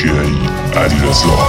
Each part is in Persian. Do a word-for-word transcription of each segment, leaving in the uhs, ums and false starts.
دیجی علیرضا.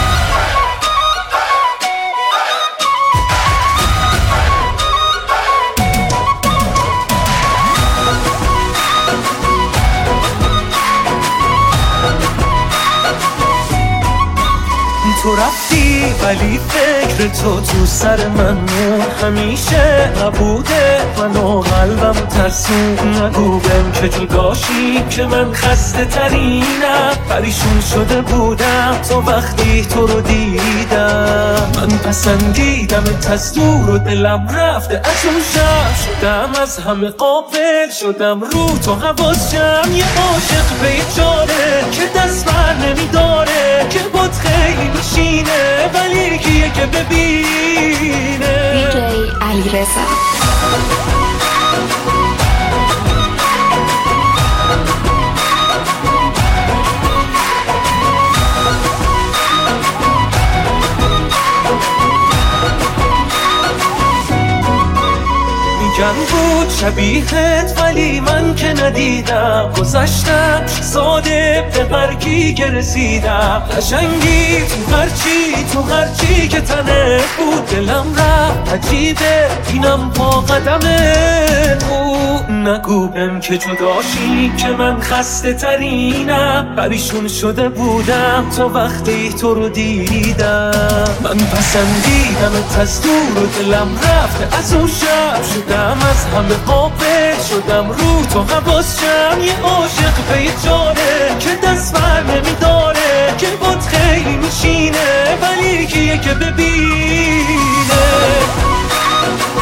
تو رفتی ولی فکر تو تو سر من مون، همیشه نبوده منو قلبم ترسون. نگو بهم که جداشی که من خسته ترینم، پریشون شده بودم تو وقتی تو رو دیدم. من پسندیدم از دور و دلم رفته از اون شب، شدم از همه قافل شدم رو تو حواسم. یه عاشق بیچاره که دست بر نمیداره، که بود خیلی میشینه ولی کیه که ببینه. دیجی علیرضا. میگن بود شبیهت ولی من که ندیدم، گذشتم ساده به برگی که رسیدم. قشنگی تو هرچی تو هرچی که تنه بود، دلم رفت عجیبه اینم با قدمه بود. نگو بهم که جداشی که من خسته ترینم، پریشون شده بودم تا وقتی تو رو دیدم. من پسندیدم از دور و دلم رفته از اون شب، شدم از همه قافل شدم رو تو حواسم. یه عاشق بیچاره که دست بر نمیداره، که بود خیلی میشینه ولی کیه که ببینه.